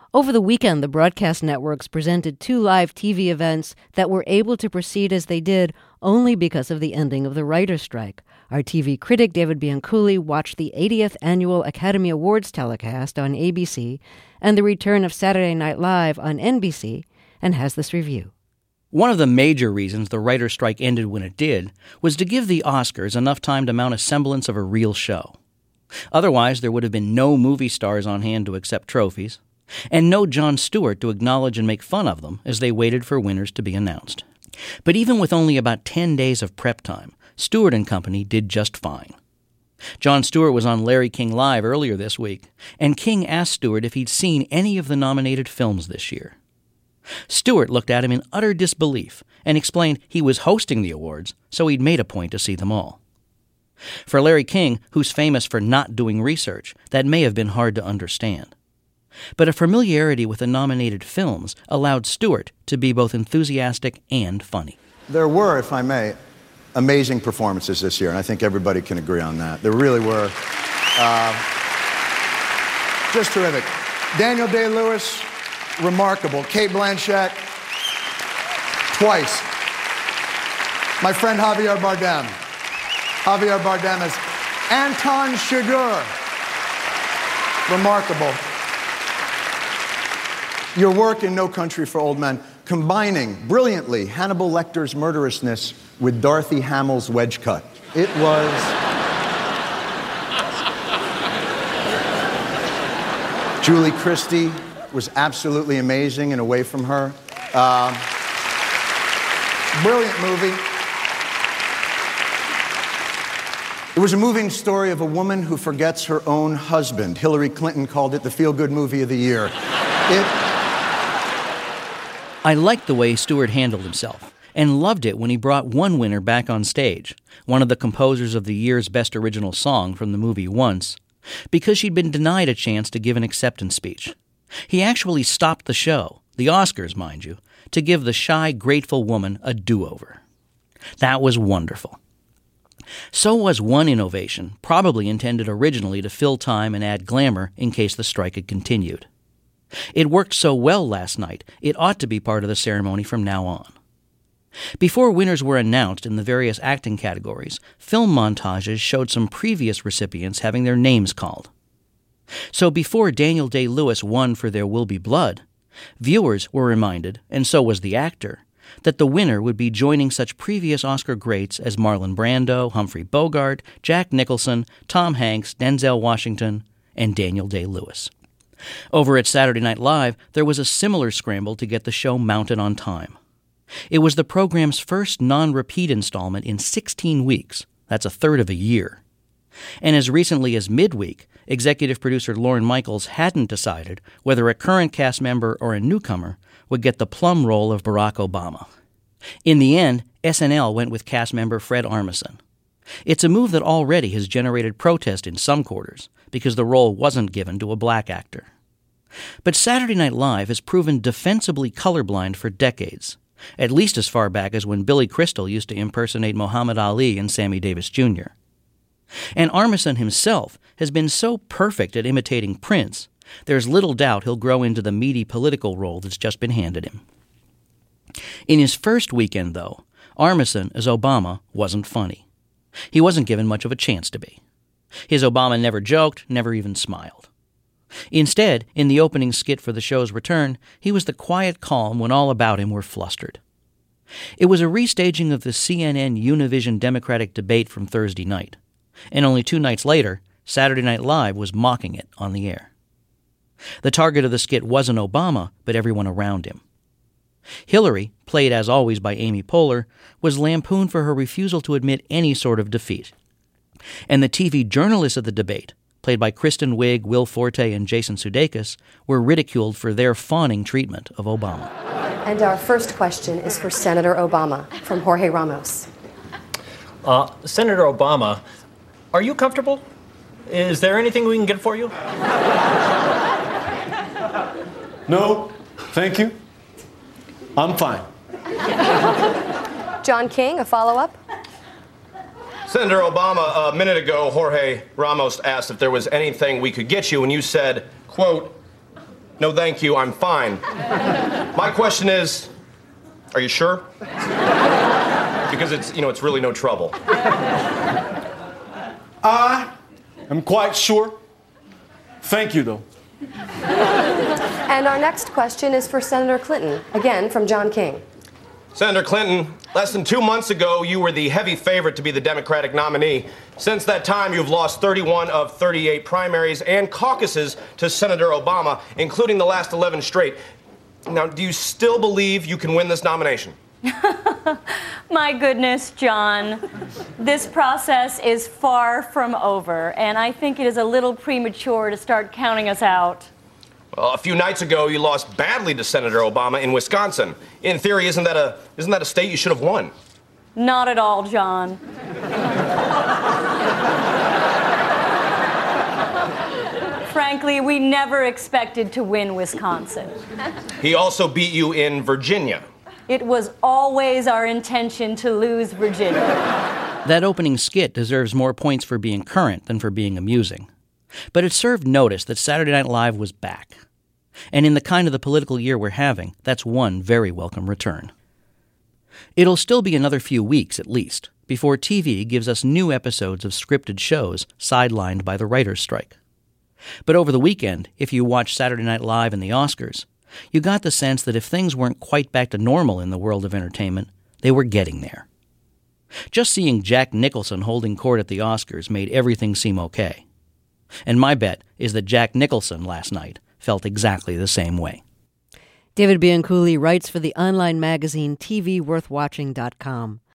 Over the weekend, the broadcast networks presented 2 live TV events that were able to proceed as they did only because of the ending of the writer's strike. Our TV critic, David Bianculli, watched the 80th Annual Academy Awards telecast on ABC and the return of Saturday Night Live on NBC, and has this review. One of the major reasons the writer's strike ended when it did was to give the Oscars enough time to mount a semblance of a real show. Otherwise, there would have been no movie stars on hand to accept trophies, and no Jon Stewart to acknowledge and make fun of them as they waited for winners to be announced. But even with only about 10 days of prep time, Stewart and company did just fine. Jon Stewart was on Larry King Live earlier this week, and King asked Stewart if he'd seen any of the nominated films this year. Stewart looked at him in utter disbelief and explained he was hosting the awards, so he'd made a point to see them all. For Larry King, who's famous for not doing research, that may have been hard to understand. But a familiarity with the nominated films allowed Stewart to be both enthusiastic and funny. There were, if I may, amazing performances this year, and I think everybody can agree on that. There really were. Just terrific. Daniel Day-Lewis, remarkable. Cate Blanchett, twice. My friend Javier Bardem. Javier Bardem as Anton Chigurh. Remarkable. Your work in No Country for Old Men, combining brilliantly Hannibal Lecter's murderousness with Dorothy Hamill's wedge cut. It was... Julie Christie was absolutely amazing and Away from Her. Brilliant movie. It was a moving story of a woman who forgets her own husband. Hillary Clinton called it the feel-good movie of the year. I liked the way Stewart handled himself, and loved it when he brought one winner back on stage, one of the composers of the year's Best Original Song from the movie Once, because she'd been denied a chance to give an acceptance speech. He actually stopped the show, the Oscars, mind you, to give the shy, grateful woman a do-over. That was wonderful. So was one innovation, probably intended originally to fill time and add glamour in case the strike had continued. It worked so well last night, it ought to be part of the ceremony from now on. Before winners were announced in the various acting categories, film montages showed some previous recipients having their names called. So before Daniel Day-Lewis won for There Will Be Blood, viewers were reminded, and so was the actor, that the winner would be joining such previous Oscar greats as Marlon Brando, Humphrey Bogart, Jack Nicholson, Tom Hanks, Denzel Washington, and Daniel Day-Lewis. Over at Saturday Night Live, there was a similar scramble to get the show mounted on time. It was the program's first non-repeat installment in 16 weeks. That's a third of a year. And as recently as midweek, executive producer Lorne Michaels hadn't decided whether a current cast member or a newcomer would get the plum role of Barack Obama. In the end, SNL went with cast member Fred Armisen. It's a move that already has generated protest in some quarters, because the role wasn't given to a black actor. But Saturday Night Live has proven defensibly colorblind for decades, at least as far back as when Billy Crystal used to impersonate Muhammad Ali and Sammy Davis Jr. And Armisen himself has been so perfect at imitating Prince, there's little doubt he'll grow into the meaty political role that's just been handed him. In his first weekend, though, Armisen as Obama wasn't funny. He wasn't given much of a chance to be. His Obama never joked, never even smiled. Instead, in the opening skit for the show's return, he was the quiet calm when all about him were flustered. It was a restaging of the CNN Univision Democratic debate from Thursday night, and only 2 nights later, Saturday Night Live was mocking it on the air. The target of the skit wasn't Obama, but everyone around him. Hillary, played as always by Amy Poehler, was lampooned for her refusal to admit any sort of defeat. And the TV journalists of the debate, played by Kristen Wiig, Will Forte, and Jason Sudeikis, were ridiculed for their fawning treatment of Obama. And our first question is for Senator Obama, from Jorge Ramos. Senator Obama, are you comfortable? Is there anything we can get for you? No, thank you. I'm fine. John King, a follow-up? Senator Obama, a minute ago, Jorge Ramos asked if there was anything we could get you, and you said, quote, No, thank you. I'm fine. My question is, are you sure? Because it's really no trouble. I'm quite sure. Thank you, though. And our next question is for Senator Clinton, again from John King. Senator Clinton, less than 2 months ago, you were the heavy favorite to be the Democratic nominee. Since that time, you've lost 31 of 38 primaries and caucuses to Senator Obama, including the last 11 straight. Now, do you still believe you can win this nomination? My goodness, John. This process is far from over, and I think it is a little premature to start counting us out. Well, a few nights ago, you lost badly to Senator Obama in Wisconsin. In theory, isn't that a state you should have won? Not at all, John. Frankly, we never expected to win Wisconsin. He also beat you in Virginia. It was always our intention to lose Virginia. That opening skit deserves more points for being current than for being amusing. But it served notice that Saturday Night Live was back. And in the kind of the political year we're having, that's one very welcome return. It'll still be another few weeks, at least, before TV gives us new episodes of scripted shows sidelined by the writer's strike. But over the weekend, if you watched Saturday Night Live and the Oscars, you got the sense that if things weren't quite back to normal in the world of entertainment, they were getting there. Just seeing Jack Nicholson holding court at the Oscars made everything seem okay. And my bet is that Jack Nicholson last night felt exactly the same way. David Bianculli writes for the online magazine TVWorthWatching.com.